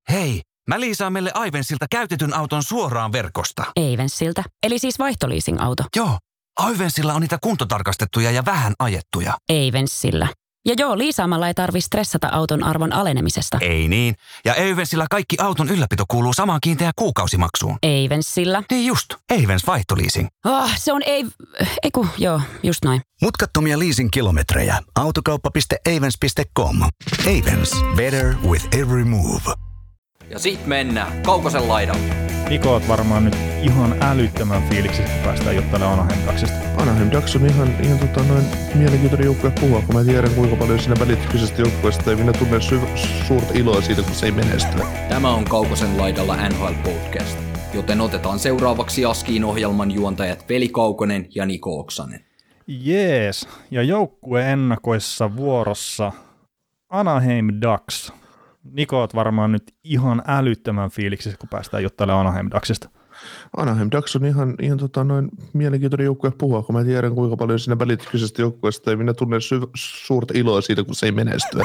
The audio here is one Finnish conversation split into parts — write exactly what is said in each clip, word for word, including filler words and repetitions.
Hei, mä liisaan meille Aivensilta käytetyn auton suoraan verkosta. Aivensilta, eli siis vaihtoliising-auto. Joo, Aivensilla on niitä kuntotarkastettuja ja vähän ajettuja. Aivensillä. Ja joo, liisaamalla ei tarvi stressata auton arvon alenemisesta. Ei niin. Ja Aivensilla kaikki auton ylläpito kuuluu samaan kiinteään kuukausimaksuun. Aivensillä. Niin just, Aivens vaihtoliising. Oh, se on ei... Eiku, joo, just noin. Mutkattomia leasing-kilometrejä. Autokauppa piste aivens piste com. Aivens. Better with every move. Ja sit mennään Kaukosen laidalle. Niko oot varmaan nyt ihan älyttömän fiiliksi, kun päästään juttelemaan Anaheim Ducksista. Anaheim Ducks on ihan, ihan tota, noin mielenkiintoinen joukkue puhua, kun mä tiedän kuinka paljon siinä välittyksestä joukkueesta ja minä tunnen sy- suurta iloa siitä, kun se ei menesty. Tämä on Kaukosen laidalla N H L Podcast, joten otetaan seuraavaksi Askiin ohjelman juontajat Veli Kaukonen ja Niko Oksanen. Jees, ja joukkue ennakoissa vuorossa Anaheim Ducks. Niko oot varmaan nyt ihan älyttömän fiiliksi, kun päästään juttelemaan Anaheim Ducksista. Anaheim Ducks on ihan, ihan tota, noin mielenkiintoinen joukkue puhua, kun mä tiedän kuinka paljon siinä välittyksestä joukkueesta ja minä tunnen sy- suurta iloa siitä, kun se ei menesty.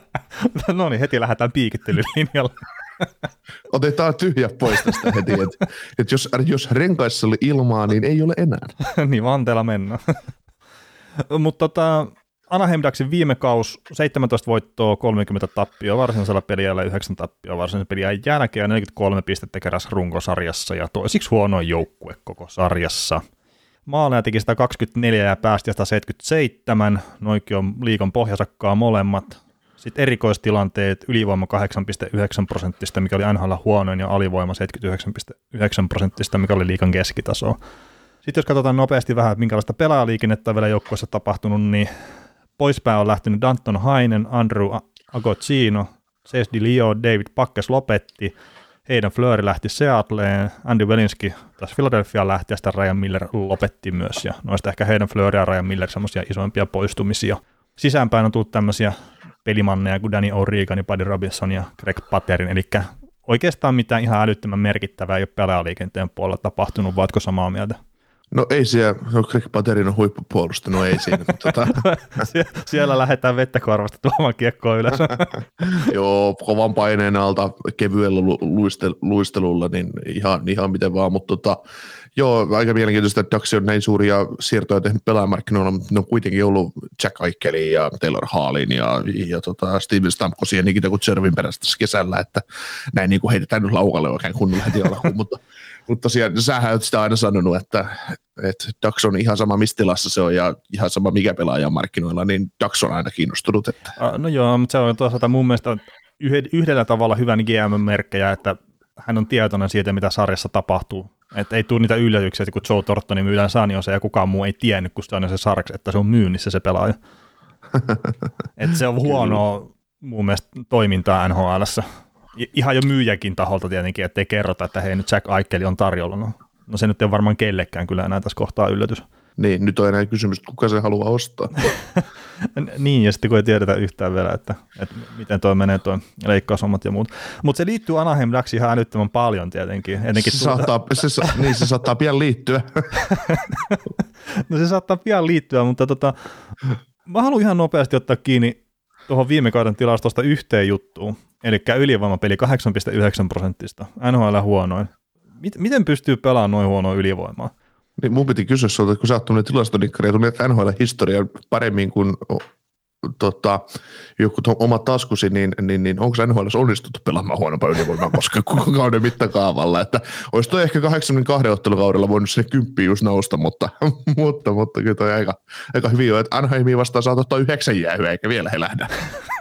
No niin, heti lähdetään piikittelylinjalle. Otetaan tyhjä pois tästä heti, että et jos, jos renkaissa oli ilmaa, niin ei ole enää. Niin, vanteella mennään. Mutta tota, Anaheim Ducksin viime kaus seitsemäntoista voittoa, kolmekymmentä tappioa varsinaisella peliällä, yhdeksän tappioa varsinaisella peliä jälkeen ja neljäkymmentäkolme pistettä keräsi runkosarjassa ja toisiksi huonoin joukkue koko sarjassa. Maaleja teki sata kaksikymmentäneljä ja päästi sata seitsemänkymmentäseitsemän, noikin on liigan pohjasakkaa molemmat. Sitten erikoistilanteet, ylivoima kahdeksan pilkku yhdeksän prosenttista, mikä oli N H L huonoin, ja alivoima seitsemänkymmentäyhdeksän pilkku yhdeksän prosenttista, mikä oli liigan keskitasoa. Sitten jos katsotaan nopeasti vähän, minkälaista pelaajaliikennettä on vielä joukkueessa tapahtunut, niin poispäin on lähtenyt Danton Heinen, Andrew Agostino, Cesdi Leo, David Pakkes lopetti, Hayden Fleury lähti Seattleen, Andy Welinski taas Philadelphia lähti ja sitten Ryan Miller lopetti myös. Ja noista ehkä Hayden Fleury ja Ryan Miller semmoisia isoimpia poistumisia. Sisäänpäin on tullut tämmöisiä pelimanneja kuin Danny O'Regan, Buddy Robinson ja Greg Paterin, eli oikeastaan mitään ihan älyttömän merkittävää ei ole pelaajaliikenteen puolella tapahtunut, vaatko samaa mieltä? No ei siellä, no Greg Paterin on huippupuolusta, no ei siinä. Tota. Sie- siellä lähdetään vettä korvasta tuomaan kiekkoa ylös. Joo, kovan paineen alta kevyellä lu- luistel- luistelulla, niin ihan, ihan miten vaan, mutta tota, joo, aika mielenkiintoista, että Ducks on näin suuria siirtoja tehnyt pelaajamarkkinoilla, mutta ne on kuitenkin ollut Jack Eichelin ja Taylor Hallin ja, ja tota Steven Stamkosin ja Nikita Kutserovin perässä tässä kesällä, että näin niin kuin heitetään nyt laukalle oikein kunnolla heti alkuun, mutta Mutta tosiaan, sähän olet sitä aina sanonut, että, että Ducks on ihan sama, missä tilassa se on ja ihan sama, mikä pelaaja markkinoilla, niin Ducks on aina kiinnostunut. Että. No joo, mutta se on toisaalta mun mielestä yhdellä tavalla hyvän G M-merkkejä, että hän on tietoinen siitä, mitä sarjassa tapahtuu. Että ei tule niitä yllätyksiä, että kun Joe Tortonin myydään Sanjose ja kukaan muu ei tiennyt, kun se on se sarjaksi, että se on myynnissä se pelaaja. Että se on huonoa mun mielestä toimintaa N H L:ssä. Ihan jo myyjäkin taholta tietenkin, ettei kerrota, että hei nyt Jack Eichel on tarjolla. No, no se nyt ei varmaan kellekään kyllä enää tässä kohtaa yllätys. Niin, nyt on enää kysymys, että kuka se haluaa ostaa. Niin, ja sitten kun ei tiedetä yhtään vielä, että, että miten toi menee toi leikkaushommat ja muut. Mutta se liittyy Anaheim Ducksiin ihan älyttömän paljon tietenkin. Se saattaa, se, niin, se saattaa pian liittyä. No se saattaa pian liittyä, mutta tota, mä haluan ihan nopeasti ottaa kiinni tuohon viime kauden tilastosta yhteen juttuun. Eli ylivoimapeli kahdeksan pilkku yhdeksän prosenttista, N H L huonoin. Miten pystyy pelaamaan noin huonoa ylivoimaa? Niin mun piti kysyä sinulta, kun sä oot tuonne tilastonikkari ja tunnet N H L-historiaa paremmin kuin tota, joku oma taskusi, niin, niin, niin onko N H L onnistuttu pelaamaan huonompaa ylivoimaa koska koko kauden mittakaavalla? Että olisi toi ehkä kahdeksankymmentäkaksi ottelukaudella voinut sinne kymppiin just nousta, mutta, mutta, mutta kyllä toi aika, aika hyvin on, että Anaheimia vastaan saat ottaa yhdeksän jäähyä, eikä vielä he lähdä.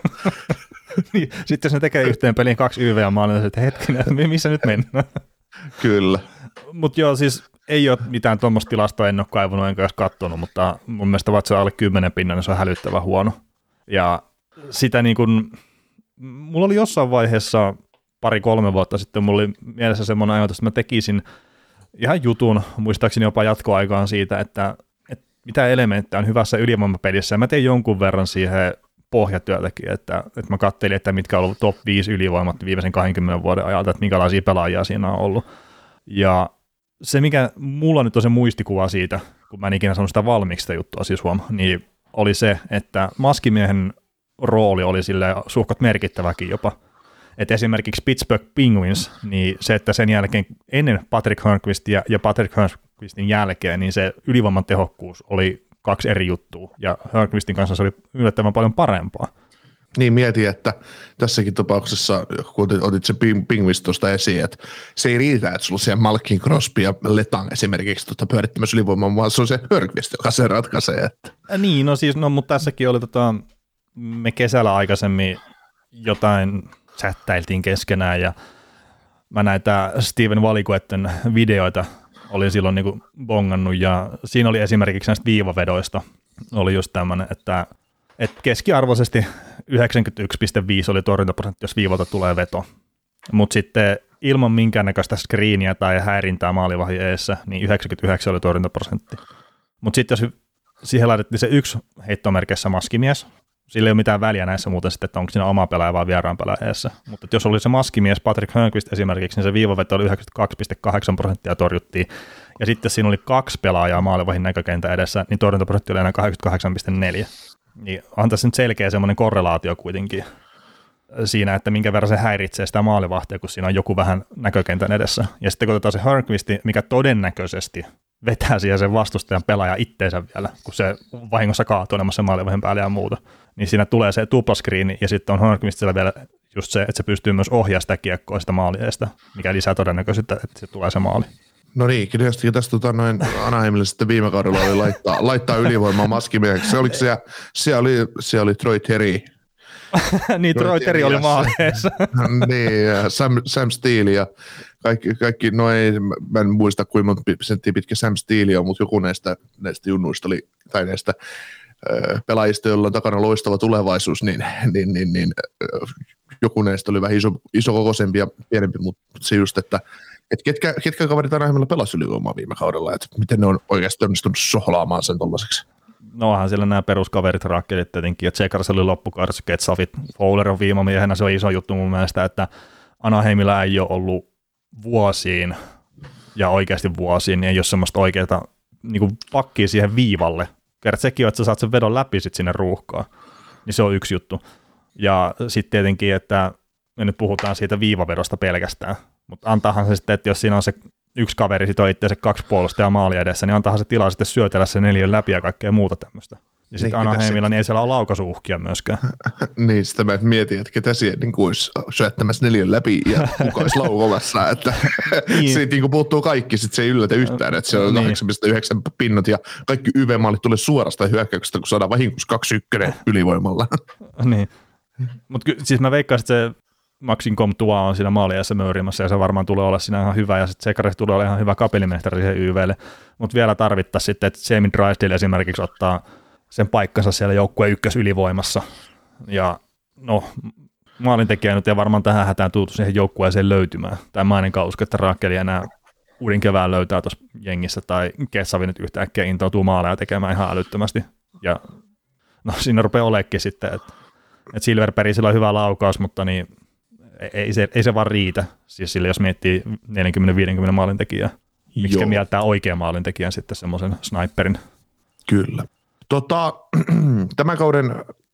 Niin, sitten jos ne tekee yhteen peliin kaksi Y V-maalia, niin että hetkinen, missä nyt mennään? Kyllä. Mutta joo, siis ei ole mitään tuommoista tilastoa, en ole kaivunut enkä edes katsonut, mutta mun mielestä vaikka se on alle kymmenen pinnan, niin se on hälyttävän huono. Ja sitä niin kuin, mulla oli jossain vaiheessa pari-kolme vuotta sitten, mulla oli mielessä semmoinen ajatus, että mä tekisin ihan jutun, muistaakseni jopa jatkoaikaan siitä, että, että mitä elementtejä on hyvässä ylivoimapelissä, ja mä tein jonkun verran siihen pohjatyötäkin, että, että mä katselin, että mitkä on ollut top viisi ylivoimat viimeisen kaksikymmentä vuoden ajalta, että minkälaisia pelaajia siinä on ollut. Ja se, mikä mulla nyt on se muistikuva siitä, kun mä en ikinä sanonut sitä valmiiksi sitä juttua siis huom, niin oli se, että maskimiehen rooli oli silleen suhkat merkittäväkin jopa. että esimerkiksi Pittsburgh Penguins, niin se, että sen jälkeen ennen Patrick Hörnqvistia ja Patrick Hörnqvistin jälkeen, niin se ylivoiman tehokkuus oli kaksi eri juttua, ja Hörnqvistin kanssa se oli yllättävän paljon parempaa. Niin mietin, että tässäkin tapauksessa, kun otit sen Penguins tuosta esiin, että se ei riitä, että sulla on siellä Malkin, Crosby ja Letang esimerkiksi tuota pyörittämässä ylivoimaa, vaan se on se Hörnqvist, joka se ratkaisee. Että. Niin, no siis, no mutta tässäkin oli tota, me kesällä aikaisemmin jotain chattailtiin keskenään, ja mä näitä Steven Valikuetten videoita olin silloin niin kuin bongannut, ja siinä oli esimerkiksi näistä viivavedoista, oli just tämmöinen, että, että keskiarvoisesti yhdeksänkymmentäyksi pilkku viisi oli torjuntaprosentti, jos viivalta tulee veto, mutta sitten ilman minkäännäköistä screeniä tai häirintää maalivahdin eessä, niin yhdeksänkymmentäyhdeksän oli torjuntaprosentti. Mutta sitten jos siihen laitettiin se yksi heittomerkissä maskimies, sillä ei ole mitään väliä näissä muuten sitten, että onko siinä oma pelaaja vai vieraan pelaaja eessä. Mutta jos oli se maskimies Patrick Hörnqvist esimerkiksi, niin se viivaveto oli yhdeksänkymmentäkaksi pilkku kahdeksan prosenttia torjuttiin. Ja sitten siinä oli kaksi pelaajaa maalivahdin näkökentä edessä, niin torjuntaprosentti oli enää kahdeksankymmentäkahdeksan pilkku neljä. Niin on tässä nyt selkeä semmoinen korrelaatio kuitenkin siinä, että minkä verran se häiritsee sitä maalivahtia, kun siinä on joku vähän näkökentän edessä. Ja sitten kun otetaan se Hörnqvisti, mikä todennäköisesti vetää siihen sen vastustajan pelaaja itteensä vielä, kun se vahingossa kaatuu enemmän sen maalivahdin päälle ja muuta, niin siinä tulee se tuplaskriini, ja sitten on Hörnqvistillä vielä just se, että se pystyy myös ohjaamaan sitä kiekkoa sitä maalieesta, mikä lisää todennäköisyyttä, että se tulee se maali. No niin, kyllä tästä tota, noin Anaheimille sitten viime kaudella oli laittaa, laittaa ylivoimaa maskimieheksi. Se oliko siellä, siellä oli, siellä oli Troy Terry. niin, Troy Terry oli maaleessa. niin, ja Sam, Sam Steele ja kaikki, kaikki, no ei, mä en muista kuinka monta senttiä pitkä Sam Steele on, mutta joku näistä, näistä junnuista oli, tai näistä äh, pelaajista, joilla on takana loistava tulevaisuus, niin, niin, niin, niin äh, joku näistä oli vähän iso, iso kokoisempi ja pienempi, mutta se just, että et ketkä, ketkä kaverit Anaheimilla pelasi ylivoimaa viime kaudella, että miten ne on oikeasti onnistunut sohlaamaan sen tollaiseksi? No onhan siellä nämä peruskaverit, rakkelit tietenkin, ja Tsekars oli loppukaudessa, Ketsafit, Fowler on viimamiehenä, se on iso juttu mun mielestä, että Anaheimilla ei ole ollut vuosiin, ja oikeasti vuosiin, niin ei ole semmoista oikeaa niin kuin pakkia siihen viivalle. Kerrat sekin on, että sä saat sen vedon läpi sit sinne ruuhkaan, niin se on yksi juttu. Ja sitten tietenkin, että me nyt puhutaan siitä viivavedosta pelkästään, mutta antaahan se sitten, että jos siinä on se yksi kaveri, sitten on itse se kaksi puolustajaa maali edessä, niin antaahan se tilaa sitten syötellä se neljän läpi ja kaikkea muuta tämmöistä. Ja sitten niin, Anaheimilla niin ei siellä ole laukaisuuhkia myöskään. niin, sitä mä mietin, että ketä siellä niin olisi syöttämässä neljän läpi ja kuka olisi laukomassa. Että niin. Siitä niin puuttuu kaikki, sitten se ei yllätä yhtään, että se on niin. kahdeksan pilkku yhdeksän pinnot ja kaikki Y V-maalit tulee suorasta hyökkäyksestä, kun saadaan vahingossa kaksi ykkönen ylivoimalla. niin, mutta siis mä veikkaan, että se Maxim Comtois on siinä maaliajassa möyrimässä ja se varmaan tulee olla siinä ihan hyvä ja sitten Tsekari tulee olla ihan hyvä kapelimestari siihen Y V:lle, mutta vielä tarvittaisiin sitten, että Jamie Drysdale esimerkiksi ottaa sen paikkansa siellä joukkueen ykkösylivoimassa ja no maalintekijä nyt ei varmaan tähän hätään tultu siihen joukkueeseen löytymään. Tämä mä en usko, että Rakkeli enää uuden kevään löytää tuossa jengissä tai Ketsavi nyt yhtäkkiä intoutuu maaleja tekemään ihan älyttömästi ja no siinä rupeaa oleekin sitten, että, että Silverbergillä on hyvä laukaus, mutta niin Ei se, ei se vaan riitä, siis sille jos miettii neljäkymmentä viisikymmentä maalintekijää. Miksi mieltää oikean maalintekijän sitten semmoisen sniperin? Kyllä. Tota, tämän kauden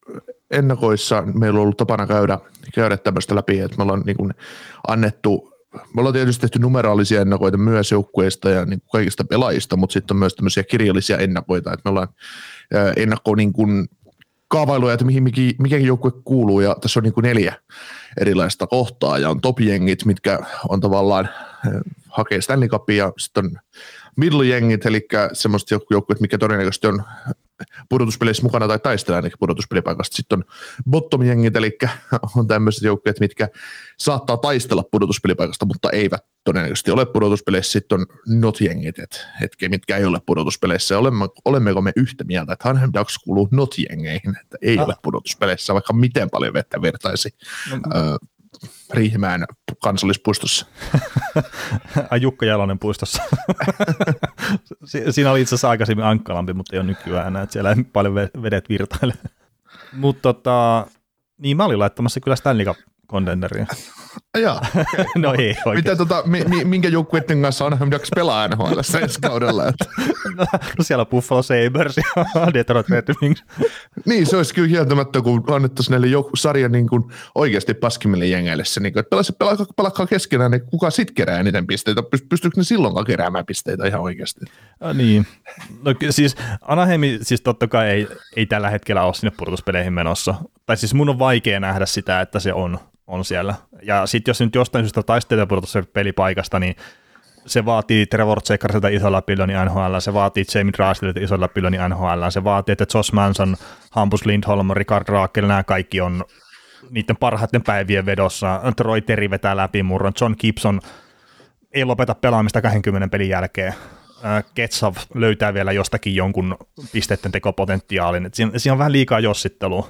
ennakoissa meillä on ollut tapana käydä, käydä tämmöistä läpi, että me ollaan niin kuin annettu, me ollaan tietysti tehty numeraalisia ennakoita myös joukkueista ja niin kuin kaikista pelaajista, mutta sitten on myös tämmöisiä kirjallisia ennakoita, että me ollaan ennakkoon niin kuin kaavailuja, että mihin mikäkin joukkue kuuluu, ja tässä on niin kuin neljä erilaista kohtaa, ja on top-jengit, mitkä on tavallaan hakee Stanley Cupia, ja sitten on middle-jengit, eli semmoiset joukkueet, mikä todennäköisesti on pudotuspeleissä mukana tai taistelee ainakin pudotuspelipaikasta. Sitten on bottom-jengit, eli on tämmöiset joukkueet, mitkä saattaa taistella pudotuspelipaikasta, mutta eivät todennäköisesti ole pudotuspeleissä. Sitten on not-jengit, että mitkä ei ole pudotuspeleissä. Olemme, olemmeko me yhtä mieltä, että Anaheim Ducks kuuluu not-jengeihin, että ei ah. ole pudotuspeleissä, vaikka miten paljon vettä vertaisi no. ö, Riihimäen kansallispuistossa. Ai Jukka Jalonen puistossa. Siinä oli itse asiassa aikaisemmin ankkalampi, mutta ei ole nykyään enää, että siellä ei paljon vedet virtaile. Mutta tota, niin mä olin laittamassa kyllä Stanley kontenderia. Jaa, okay. No ei oikein. Mitä, tota, mi, minkä joukkueiden kanssa Anaheim Ducks pelaa N H L:ssä ensi kaudella? No, siellä on Buffalo Sabres ja Detroit Red Wings. Niin, se olisi kyllä kieltämättä, kun annettaisiin näille jouk- sarjan niin kuin oikeasti paskimmille jengeille se, niin kuin, että pelaakaa, pelaakaa keskenään, niin kuka sitten kerää eniten pisteitä? Pystyykö ne silloinkaan keräämään pisteitä ihan oikeasti? Ja, niin. No, siis Anaheim siis totta kai ei, ei tällä hetkellä ole sinne pudotuspeleihin menossa. Tai siis mun on vaikea nähdä sitä, että se on. on siellä. Ja sitten jos nyt jostain syystä taistelee pelipaikasta, niin se vaatii Trevor Zekarsilta isolla pilloni N H L, se vaatii Jamie Drysdalilta isolla pilloni N H L, se vaatii, että Josh Manson, Hampus Lindholm, Richard Rakell, nämä kaikki on niiden parhaiten päivien vedossa. Troy Terry vetää läpimurron, John Gibson ei lopeta pelaamista kaksikymmentä pelin jälkeen. Ketsov löytää vielä jostakin jonkun pisteiden tekopotentiaalin. Siinä, siinä on vähän liikaa jossittelua.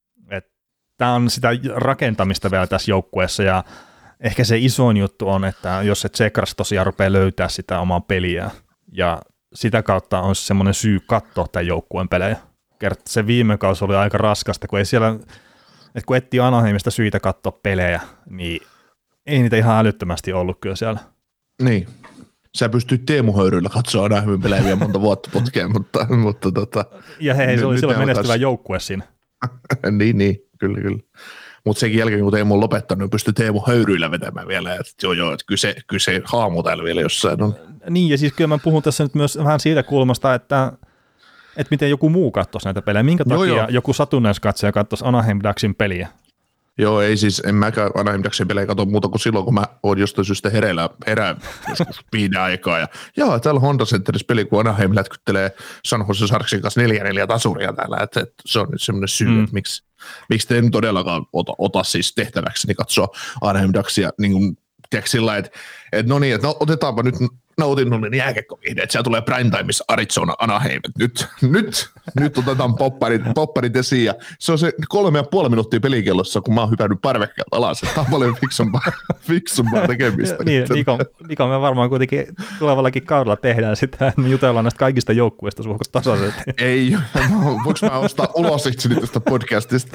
Tämä on sitä rakentamista vielä tässä joukkueessa, ja ehkä se isoin juttu on, että jos se Zekras tosiaan rupeaa löytää sitä omaa peliä, ja sitä kautta on semmoinen syy katsoa tämän joukkueen pelejä. Kert, se viime kausi oli aika raskasta, kun ei siellä, että kun etsii Anaheimista syitä katsoa pelejä, niin ei niitä ihan älyttömästi ollut kyllä siellä. Niin. Sä pystyt Teemu Höyryllä katsoa Anaheimin pelejä vielä monta vuotta putkeen, mutta... mutta tota, ja hei, se oli silloin menestyvä taas joukkue siinä. niin, niin. Kyllä, kyllä. Mutta senkin jälkeen, kun Teemu on lopettanut, niin pystyy Teemu Höyryillä vetämään vielä. Että joo, joo, että kyllä se, kyllä se haamu täällä vielä jossain on. Niin, ja siis kyllä mä puhun tässä nyt myös vähän siitä kulmasta, että, että miten joku muu katsoisi näitä pelejä. Minkä takia joo, joo. joku satunnaiskatsoja katsoisi Anaheim Ducksin peliä? Joo, ei siis, en mäkään Anaheim Ducksin pelejä katso muuta kuin silloin, kun mä oon jostain syystä hereillä, herään joskus viiden aikaa. Ja joo, täällä Honda Centerissä peli, kun Anaheim lätkyttelee San Jose Sharksin kanssa neljä neljä tasuria täällä. Että, että se on nyt semmoinen syy, mm. että miksi, miksi te en todellakaan ota, ota siis tehtäväkseni katsoa Anaheim Ducksia niin kuin tiedätkö sillä että, että no niin, että no, otetaanpa nyt nautinnollinen jääkiekkovihde, että siellä tulee primetimeissa Arizona Anaheim, että nyt, nyt, nyt otetaan popparit, popparit esiin, ja se on se kolme ja puoli minuuttia pelikellossa, kun mä oon hypännyt parvekkeelta alas, että tämä on paljon fiksumpaa, fiksumpaa tekemistä. niin, Niko, Niko, me varmaan kuitenkin tulevallakin kaudella tehdään sitä, että me jutellaan näistä kaikista joukkueista suhkosta tasaisesti. Ei, voinko mä ostaa ulos itseni tästä podcastista?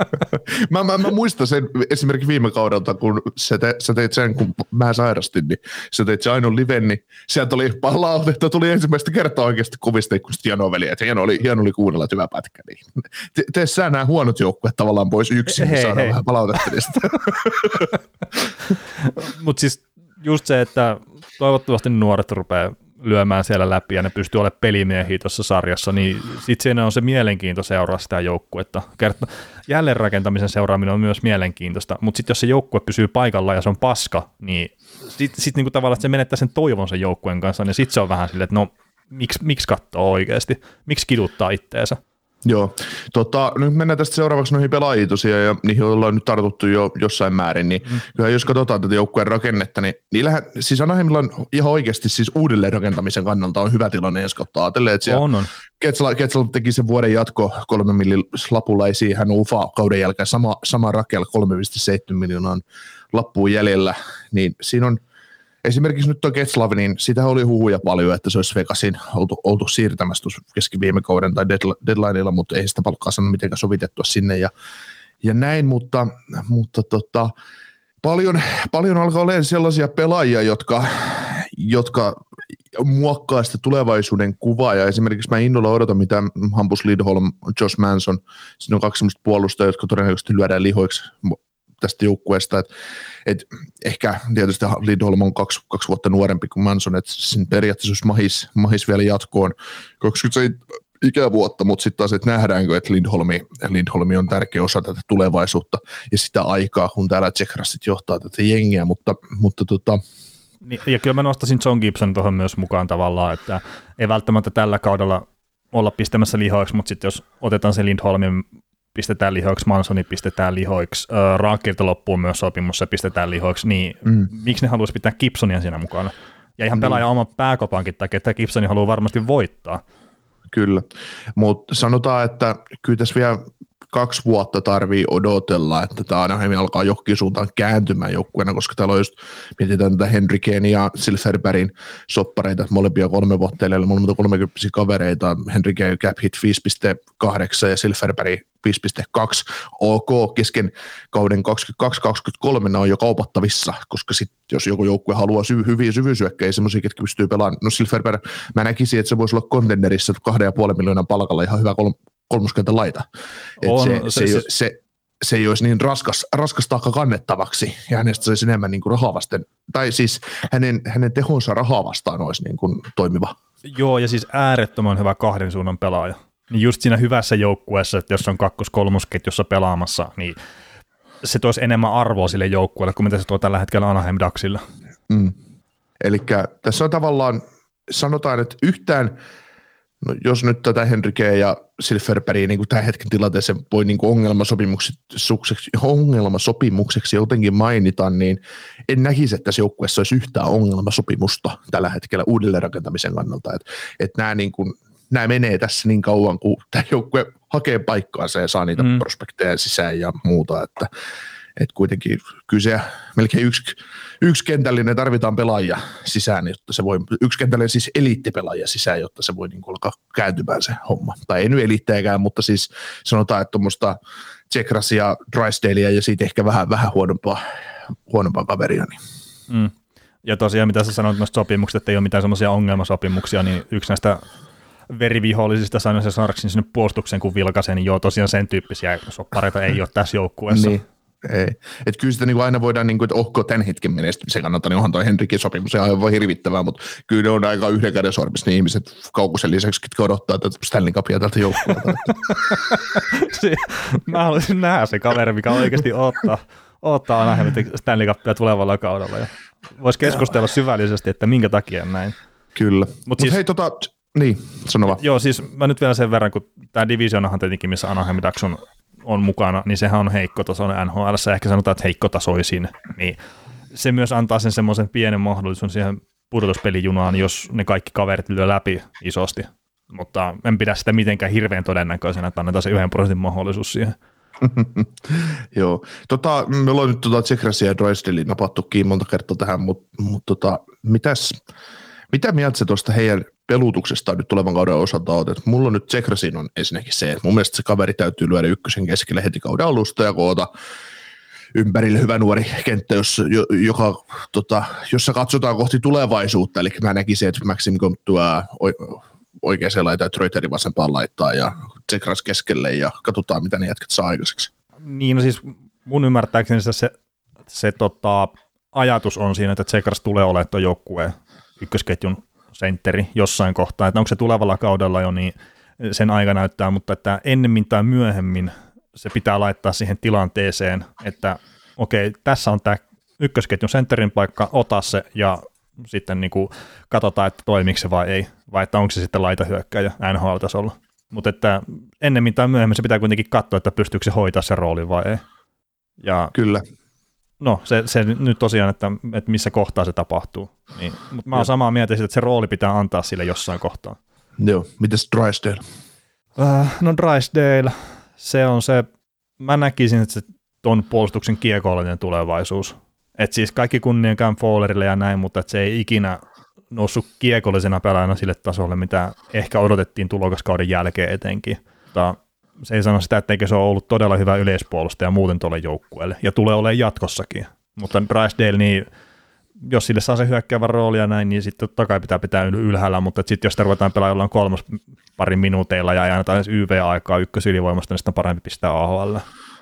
mä, mä, mä muistan sen esimerkiksi viime kaudelta, kun sä, te, sä teit sen, kun mä sairastin, niin sä teit se ainoa liven, niin sieltä oli palautetta, tuli ensimmäistä kertaa oikeasti kovista ikkunista hienoa veliä, että hieno oli, hieno oli kuunnella, että hyvä pätkä. Niin. Te, tee sä nämä huonot joukkueet tavallaan pois yksin, niin saadaan vähän palautetta niistä. Mutta siis just se, että toivottavasti nuoret rupeaa lyömään siellä läpi ja ne pystyy olemaan pelimiehiä tuossa sarjassa, niin sitten siinä on se mielenkiinto seuraa sitä joukkuetta. Jälleenrakentamisen seuraaminen on myös mielenkiintoista, mutta sitten jos se joukkue pysyy paikalla ja se on paska, niin sitten sit niinku tavallaan se menettää sen toivon sen joukkueen kanssa, niin sitten se on vähän silleen, että no miksi, miksi katsoo oikeasti, miksi kiduttaa itteensä. Joo, tota, nyt mennään tästä seuraavaksi noihin pelaajiin tosiaan, ja niihin ollaan nyt tartuttu jo jossain määrin, niin mm. kyllä jos katsotaan tätä joukkueen rakennetta, niin niillähän, siis Anaheimilla on ihan oikeasti siis uudelleen rakentamisen kannalta on hyvä tilanne ensi kautta ajatellen, että on, on. Ketsala, Ketsala teki sen vuoden jatko kolme millin lapulla esiin, hän U F A-kauden jälkeen sama, sama Rakel kolme pilkku seitsemän miljoonaa lappuun jäljellä, niin siinä on esimerkiksi nyt tuo Getzlav, niin sitä oli huhuja paljon, että se olisi Vegasin oltu, oltu siirtämässä kesken viime kauden tai deadlineilla, mutta ei sitä palkkaa saanut mitenkään sovitettua sinne ja, ja näin, mutta, mutta tota, paljon, paljon alkaa olla sellaisia pelaajia, jotka, jotka muokkaa sitä tulevaisuuden kuvaa, ja esimerkiksi mä innolla odotan, mitä Hampus Lindholm, Josh Manson, siinä on kaksi sellaista puolustajia, jotka todennäköisesti lyödään lihoiksi tästä joukkueesta, että et ehkä tietysti Lindholm on kaksi, kaksi vuotta nuorempi kuin Manson, että siinä periaatteessa olisi mahis, mahis vielä jatkoon kaksikymmentä ikävuotta, mutta sitten taas, että nähdäänkö, että Lindholmi, Lindholmi on tärkeä osa tätä tulevaisuutta ja sitä aikaa, kun täällä Tsekrassit johtaa tätä jengiä, mutta, mutta tota... Ja kyllä mä nostaisin John Gibson tuohon myös mukaan tavallaan, että ei välttämättä tällä kaudella olla pistämässä lihoiksi, mutta sitten jos otetaan se Lindholmin pistetään lihoiksi, Mansoni pistetään lihoiksi, äh, Raakilta loppuun myös sopimus, se pistetään lihoiksi, niin mm. miksi ne haluaisi pitää Gibsonia siinä mukana? Ja ihan pelaaja mm. oman pääkopankin takia, että Gibsoni haluaa varmasti voittaa. Kyllä, mutta sanotaan, että kyllä tässä vielä kaksi vuotta tarvii odotella, että tämä Anaheim alkaa johonkin suuntaan kääntymään joukkueena, koska täällä on just, mietitään tätä Henriken ja Silfverbergin soppareita, molempia kolme vuotta eli molempia kolmekymppisiä kavereita, Henriken cap hit viisi pilkku kahdeksan ja Silfverberg viisi pilkku kaksi, ok, kesken kauden kaksikymmentäkaksi kaksikymmentäkolme nämä on jo kaupattavissa, koska sit, jos joku joukkue haluaa syv- hyviä syvyysyökkäjiä, semmoisia, ketkä pystyy pelaamaan, no Silfverberg, mä näkisin, että se voisi olla kontenderissa kahden ja puolen miljoonan palkalla ihan hyvä kol- kolmoskentän laita. On, se, se, se, se, se, se ei olisi niin raskas, raskas taakka kannettavaksi, ja hänestä saisi enemmän niin kuin rahaa vasten, tai siis hänen, hänen tehonsa rahaa vastaan olisi niin kuin toimiva. Joo, ja siis äärettömän hyvä kahden suunnan pelaaja. Niin just siinä hyvässä joukkueessa, että jos on kakkos-kolmosketjussa pelaamassa, niin se toisi enemmän arvoa sille joukkueelle kuin mitä se tuo tällä hetkellä Anaheim Ducksilla. Mm. Eli tässä on tavallaan, sanotaan, että yhtään, no jos nyt tätä Henrikeä ja Silfverbergia niin tämän hetken tilanteessa voi niin ongelmasopimukseksi, ongelmasopimukseksi jotenkin mainita, niin en näkisi, että tässä joukkueessa olisi yhtään ongelmasopimusta tällä hetkellä uudelleenrakentamisen kannalta. Että et nämä, niin kuin, nämä menee tässä niin kauan, kun tämä joukkue hakee paikkaansa ja saa niitä mm. prospekteja sisään ja muuta, että et kuitenkin kyllä se melkein yksi, yksi kentällinen tarvitaan pelaajia sisään, jotta se voi, yksi kentällinen siis eliittipelaajia sisään, jotta se voi niin kuin alkaa kääntymään se homma. Tai ei nyt eliittejäkään, mutta siis sanotaan, että tuommoista Tsekrasia, Drysdalea ja siitä ehkä vähän, vähän huonompaa, huonompaa kaveria. Niin. Mm. Ja tosiaan, mitä sä sanoit noista sopimuksista, että ei ole mitään semmoisia ongelmasopimuksia, niin yksi näistä verivihollisista sanoisi Sarksin sinne puolustukseen kuin Vilkasen, niin joo, tosiaan sen tyyppisiä soppareita ei ole tässä joukkueessa. Niin. Ei. Että kyllä sitä niinku aina voidaan, niinku, että ohko tämän hetken menestymisen kannalta, niin onhan toi Henrikin sopimus ihan aivan hirvittävää, mutta kyllä ne on aika yhden käden sormissa ne ihmiset Kaukosen lisäksi, ketkä odottaa tätä Stanley Cupia tältä joukkueelta. Mä haluaisin nähdä se kaveri, mikä oikeasti odottaa, odottaa Anaheim Stanley Cupia tulevalla kaudella. Ja voisi keskustella syvällisesti, että minkä takia näin. Kyllä. Mutta Mut siis, hei, tota, niin, sano vaan. Joo, siis mä nyt vielä sen verran, kun tämä divisionahan tietenkin, missä Anaheim Ducks on on mukana, niin sehän on heikkotasoinen N H L:ssä, ehkä sanotaan, että heikkotasoisin, niin se myös antaa sen semmoisen pienen mahdollisuuden siihen pudotuspelijunaan, jos ne kaikki kaverit lyö läpi isosti, mutta en pidä sitä mitenkään hirveän todennäköisenä, että annetaan se yhden prosentin mahdollisuus siihen. Joo, tota, me ollaan nyt tota Tsekrasia ja Drysdalea napattukin monta kertaa tähän, mutta mut, tota, mitäs, mitä mieltä se tuosta heidän pelutuksesta nyt tulevan kauden osalta on, että mulla on nyt Tsekrasin on ensinnäkin se, että mun mielestä se kaveri täytyy lyödä ykkösen keskelle heti kauden alusta ja koota ympärille hyvä nuori kenttä, jossa, joka, tota, jossa katsotaan kohti tulevaisuutta, eli mä näkisin, että Maxim Comtois oikeaan laitaan, että Reuterin vasempaan laittaa ja Tsekras keskelle ja katsotaan, mitä ne jätkät saa aikaiseksi. Niin, no siis mun ymmärtääkseni se, se, se tota, ajatus on siinä, että Tsekras tulee olemaan tuon joukkueen ykkösketjun sentteri jossain kohtaa, että onko se tulevalla kaudella jo, niin sen aika näyttää, mutta että ennemmin tai myöhemmin se pitää laittaa siihen tilanteeseen, että okei, tässä on tämä ykkösketjun sentterin paikka, ota se ja sitten niin kuin katsotaan, että toimiiko se vai ei, vai että onko se sitten laitahyökkäjä N H L-tasolla. Mutta että ennemmin tai myöhemmin se pitää kuitenkin katsoa, että pystyykö se hoitaa se rooli vai ei. Ja kyllä. No se, se nyt tosiaan, että, että missä kohtaa se tapahtuu. Niin, mutta mä oon samaa mieltä siitä, että se rooli pitää antaa sille jossain kohtaa. Joo, mitäs Drysdale? Äh, no Drysdale, se on se, mä näkisin, että se ton puolustuksen kiekollinen tulevaisuus. Että siis kaikki kunnian Cam Fowlerille ja näin, mutta että se ei ikinä noussut kiekollisena pelaajana sille tasolle, mitä ehkä odotettiin tulokaskauden jälkeen etenkin. Mutta se ei sano sitä, etteikö se ole ollut todella hyvä yleispuolustaja muuten tuolle joukkueelle, ja tulee olemaan jatkossakin. Mutta Drysdale, niin jos sille saa se hyökkäävän rooli ja näin, niin sitten totta kai pitää pitää ylhäällä, mutta sitten jos ruvetaan pelaamaan jollain kolmas parin minuuteilla ja ei anneta edes Y V-aikaa ykkösylivoimasta, niin sitä parempi pistää A H L.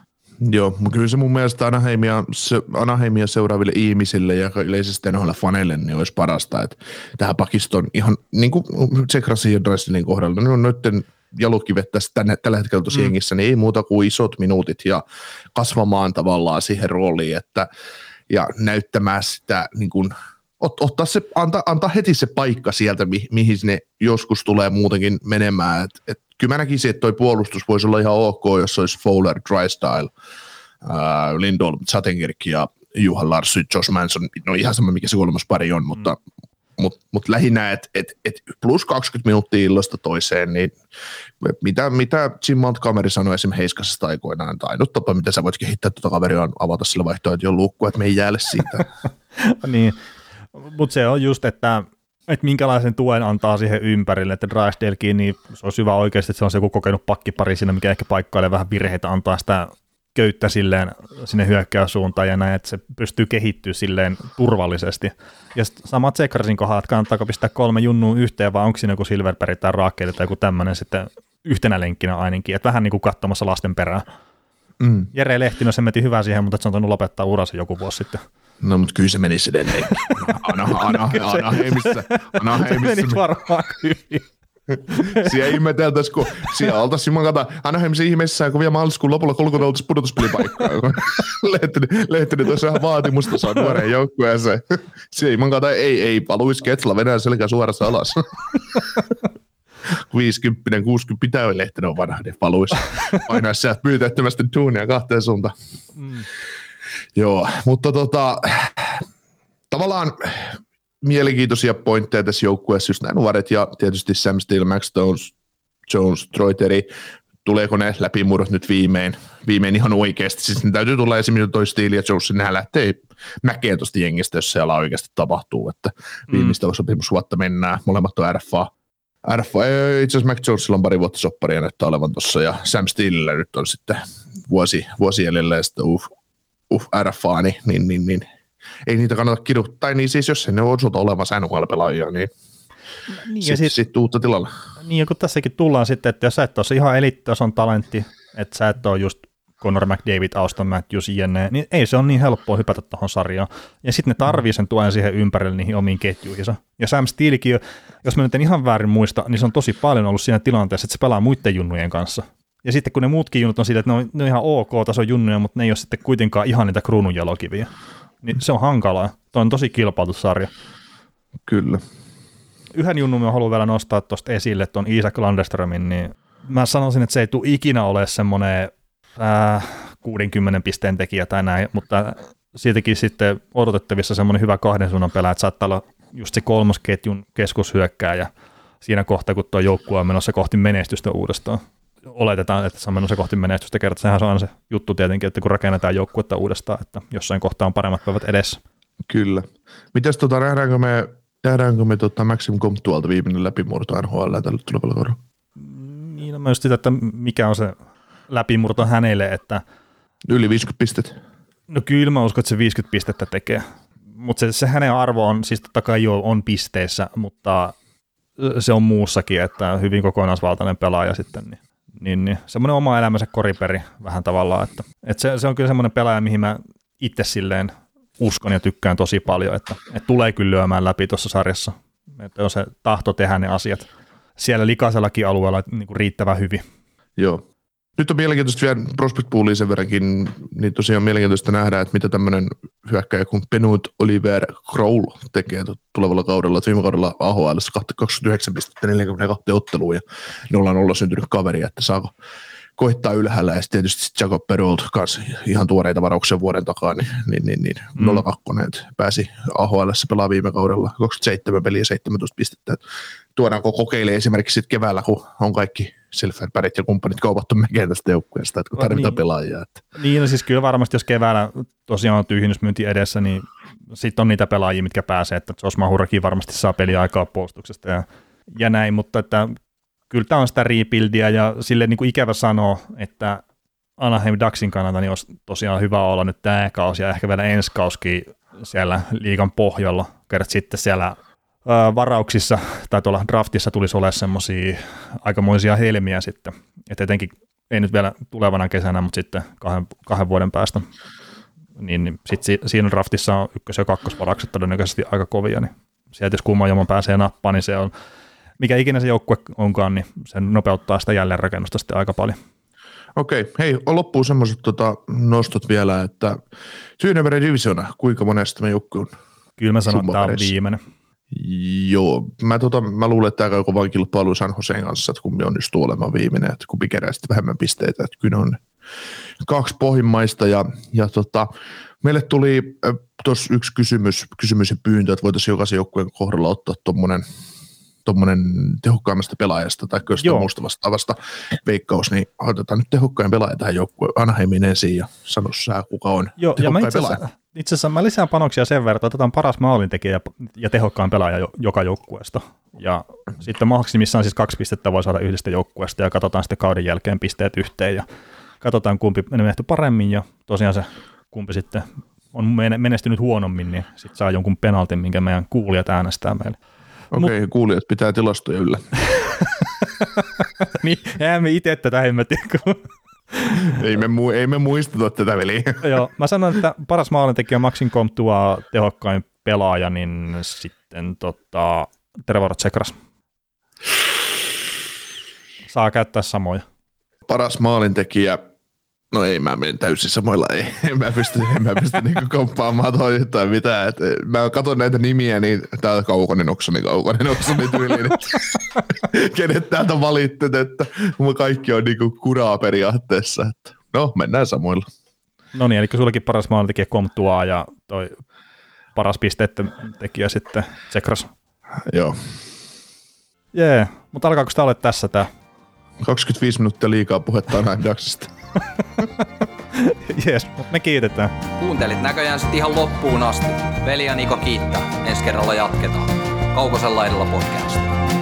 Joo, mutta kyllä se mun mielestä Anaheimia, se, Anaheimia seuraaville ihmisille ja yleisesti N H L-faneille niin olisi parasta, että tähän pakiston ihan niin kuin Tsekrasin ja Drysdalen kohdalla, niin on noiden jalukivet tässä tänne, tällä hetkellä tuossa mm. jengissä, niin ei muuta kuin isot minuutit ja kasvamaan tavallaan siihen rooliin, että ja näyttämään sitä, niin kuin, ot, ottaa se, antaa, antaa heti se paikka sieltä, mi, mihin ne joskus tulee muutenkin menemään. Et, et, kyllä mä näkisin, että toi puolustus voisi olla ihan ok, jos olisi Fowler, Drysdale, äh, Lindholm, Zattenkirk ja Juha Larsson, Josh Manson, no ihan sama mikä se kolmas pari on, mutta, mm. mutta mut lähinnä, että et, et plus kaksikymmentä minuuttia illasta toiseen, niin mitä, mitä Jim Montgomery sanoi esimerkiksi Heiskasesta aikoinaan, tai ainut tapa, mitä sä voit kehittää tuota kaveria on avata sillä vaihtoehtoja luukkua, että me ei jäälle siitä. Niin, mutta se on just, että että minkälaisen tuen antaa siihen ympärille, että Drysdalekin, niin se olisi hyvä oikeasti, että se on se joku kokenut pakkipari siinä, mikä ehkä paikkailee vähän virheitä, antaa sitä köyttä silleen sinne hyökkäyssuuntaan ja näin, että se pystyy kehittyä silleen turvallisesti. Ja sama Zekarsin kohdalla, että kannattaako pistää kolme junnua yhteen, vai onko siinä joku Silverberg tai Raakkeeli tai joku tämmöinen sitten yhtenä lenkkinä ainakin, että vähän niin kuin katsomassa lasten perään. Mm. Jere Lehtinen, se meti hyvää siihen, mutta se on tainnut lopettaa uransa joku vuosi sitten. No, mutta kyllä se menisi edelleen. Anaheimissa. Se menisi varmaan hyvin. Siellä ihmeteltäisiin, kun siellä oltaisiin, mä katsoin, Anaheimissa ihmeissään, kun vielä maaliskuun lopulla kolkuteltaisiin pudotuspelipaikkaa. Lehtinen, Lehtinen tuossa ihan vaatimusta saa nuoreen joukkueeseen. Siellä mä katsoin, ei, ei, paluisi Ketsla Venäjän selkää suorassa alas. viisikymmentä kuusikymmentä pitää olla Lehtinen on vanha, niin paluisi painaa sieltä pyytettömästi tuunia kahteen suuntaan. Mm. Joo, mutta tota, tavallaan mielenkiintoisia pointteja tässä joukkueessa, just nämä nuoret ja tietysti Sam Steele, Max Stones, Jones, Troy Terry, tuleeko ne läpimurrot nyt viimein, viimein ihan oikeasti, siis ne täytyy tulla esimerkiksi toi Steele ja Jones, nehän lähtee mäkeen tuosta jengistä, jos siellä oikeasti tapahtuu, että viimeistä mm. sopimusvuotta mennään, molemmat on R F A, R F A, itse asiassa Mac Jonesilla on pari vuotta sopparia näyttää olevan tuossa ja Sam Steelellä nyt on sitten vuosi, vuosi jäljellä ja sitten uff, uff R F A, niin, niin, niin, niin ei niitä kannata kiduttaa, tai niin siis jos ne on osuta olemassa N H L-pelaajia, niin, niin sitten sit, sit uutta tilalla. Niin ja kun tässäkin tullaan sitten, että jos sä et ole se ihan eliittitason talentti, että sä et ole just Connor McDavid, Auston Matthews, jne, niin ei se ole niin helppoa hypätä tuohon sarjaan. Ja sitten ne tarvii sen tuen siihen ympärille niihin omiin ketjuihinsa. Ja Sam Steelekin, jos mä nyt en ihan väärin muista, niin se on tosi paljon ollut siinä tilanteessa, että se pelaa muiden junnujen kanssa. Ja sitten kun ne muutkin junnut on siitä, että ne on, ne on ihan ok-tason junnuja, mutta ne ei ole sitten kuitenkaan ihan niitä kruununjalokiviä. Niin se on hankalaa. Tuo on tosi kilpailtu sarja. Kyllä. Yhden junnun mä haluan vielä nostaa tuosta esille, tuon Isak Landströmin, niin mä sanoisin, että se ei tule ikinä ole semmoinen äh, kuudenkymmenen pisteen tekijä tai näin, mutta siitäkin sitten odotettavissa semmoinen hyvä kahden suunnan pelaaja, että saattaa olla just se kolmosketjun keskushyökkääjä siinä kohtaa, kun tuo joukkue on menossa kohti menestystä uudestaan. Oletetaan, että se on menossa kohti menestystä kertaa. Sehän on se juttu tietenkin, että kun rakennetaan joukkuetta uudestaan, että jossain kohtaa on paremmat päivät edessä. Kyllä. Mites tota, nähdäänkö me, nähdäänkö me tota Maxim Comtualta viimeinen läpimurto N H L tällä tulevalla kaudella? Niin, on myös sitä, että mikä on se läpimurto hänelle, että yli viisikymmentä pistettä. No kyllä mä uskon, että se viisikymmentä pistettä tekee, mutta se, se hänen arvo on, siis totta kai jo on pisteissä, mutta se on muussakin, että hyvin kokonaisvaltainen pelaaja sitten, niin, niin, niin semmoinen oma elämänsä koriperi vähän tavallaan, että, että se, se on kyllä semmoinen pelaaja, mihin mä itse silleen uskon ja tykkään tosi paljon, että, että tulee kyllä lyömään läpi tuossa sarjassa, että on se tahto tehdä ne asiat siellä likaisellakin alueella niin kuin riittävän hyvin. Joo. Nyt on mielenkiintoista vielä prospect poolia sen verrankin, niin tosiaan mielenkiintoista nähdä, että mitä tämmöinen hyökkäjä kuin Benoit Oliver Kroll tekee tulevalla kaudella. Että viime kaudella A H L:ssä kaksikymmentäyhdeksän pistettä neljäkymmentäkaksi otteluun ja nolla nolla syntynyt kaveri, että saako koittaa ylhäällä. Ja sitten tietysti Jacob Perreault kanssa ihan tuoreita varauksia vuoden takaa, niin, niin, niin, niin mm. nolla kaksi pääsi A H L:ssä pelaa viime kaudella kaksikymmentäseitsemän peliä seitsemäntoista pistettä. Tuodaanko kokeilee esimerkiksi sitten keväällä, kun on kaikki Silverbergit ja kumppanit kaupattu mekeen tästä joukkueesta, että kun tarvitaan niin, pelaajia. Että. Niin, no siis kyllä varmasti, jos keväällä tosiaan on tyhjennysmyynti edessä, niin sitten on niitä pelaajia, mitkä pääsee, että Josh Mahurakin varmasti saa peliaikaa puolustuksesta ja, ja näin, mutta että kyllä tämä on sitä rebuildia ja silleen niin kuin ikävä sanoa, että Anaheim Ducksin kannalta niin olisi tosiaan hyvä olla nyt tämä kausi ja ehkä vielä ensi kausikin siellä liigan pohjalla, kerrat sitten siellä varauksissa tai tuolla draftissa tulisi olemaan semmoisia aikamoisia helmiä sitten, että etenkin ei nyt vielä tulevana kesänä, mutta sitten kahden, kahden vuoden päästä, niin, niin sitten siinä draftissa on ykkös- ja kakkosvaraukset todennäköisesti aika kovia, niin sieltä jos kumman jomman pääsee nappaan, niin se on, mikä ikinä se joukkue onkaan, niin se nopeuttaa sitä jälleenrakennusta sitten aika paljon. Okei, hei, loppuun semmoiset tota, nostot vielä, että Tyyneberg Divisiona, kuinka monesta me joukkue on? Kyllä mä sanon, että tämä on viimeinen. Joo, mä, tota, mä luulen, että tämä käy kovaan kilpailu San Joseen kanssa, että kumpi onnistuu olemaan viimeinen, että kumpi kerää sitten vähemmän pisteitä, että kyllä on kaksi pohjimmaista ja, ja tota, meille tuli äh, tuossa yksi kysymys, kysymys ja pyyntö, että voitaisiin jokaisen joukkueen kohdalla ottaa tuommoinen tuommoinen tehokkaimmasta pelaajasta tai jostain muusta vastaavasta veikkaus, niin otetaan nyt tehokkain pelaaja tähän joukkueen Anaheimiin ensin ja sano sä, kuka on Joo, tehokkain ja itse pelaaja. Itse asiassa mä lisään panoksia sen verran, että otetaan paras maalintekijä ja, ja tehokkain pelaaja jo, joka joukkueesta. Ja sitten maksimissaan siis kaksi pistettä voi saada yhdestä joukkueesta ja katsotaan sitten kauden jälkeen pisteet yhteen ja katsotaan kumpi menehtyi paremmin ja tosiaan se kumpi sitten on menestynyt huonommin, niin sitten saa jonkun penaltin, minkä meidän kuulijat äänestää meille. Okei, okay, Mut, kuulijat pitää tilastoja yllä. niin, eihän me itse tätä en mä tiedä. ei, me mu- ei me muisteta tätä veliä. Joo, mä sanon, että paras maalintekijä Maxim Comtois, tehokkain pelaaja, niin sitten tota, Trevor Zegras. Saa käyttää samoja. Paras maalintekijä, no ei, mä menen täysin samoilla, ei, en mä pysty, en mä pysty niinku komppaamaan toi tai mitään. Et, mä katson näitä nimiä, niin täällä Kaukonen, Oksoni, Kaukonen, Oksoni tyyliin, että kenet täältä valittet, että kaikki on niinku kuraa periaatteessa. Että, no, mennään samoilla. No niin, eli sullakin paras maalintekijä Comtois ja toi paras pisteiden tekijä sitten Zegras. Joo. Jee, yeah. Mutta alkaako sitä olla tässä tää? kaksikymmentäviisi minuuttia liikaa puhetta Anaheim-Ducksista. Jees, mutta me kiitetään. Kuuntelit näköjään sitten ihan loppuun asti. Veli ja Niko kiittää. Ensi kerralla jatketaan. Kaukosella edellä podcast.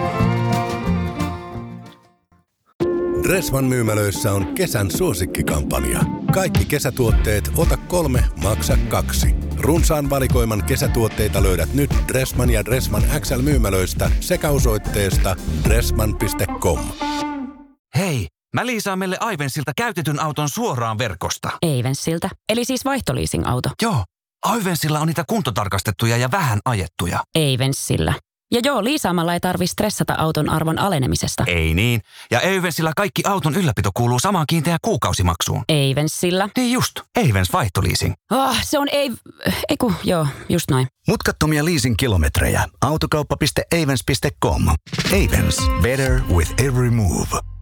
Dressman myymälöissä on kesän suosikkikampanja. Kaikki kesätuotteet ota kolme, maksa kaksi. Runsaan valikoiman kesätuotteita löydät nyt Dressman ja Dressman X L-myymälöistä sekä osoitteesta dressman piste com. Hei, mä liisaan meille Ivensiltä käytetyn auton suoraan verkosta. Evensiltä, eli siis vaihtoliising-auto. Joo, Ivensilla on niitä kuntotarkastettuja ja vähän ajettuja. Evensillä. Ja joo, liisaamalla ei tarvitse stressata auton arvon alenemisesta. Ei niin. Ja Evensillä kaikki auton ylläpito kuuluu samaan kiinteään kuukausimaksuun. Evensillä. Niin just, Evens vaihtoliising. Oh, se on ei... Eiku, joo, just noin. Mutkattomia leasing-kilometrejä. Autokauppa piste evens piste com. Evens. Better with every move.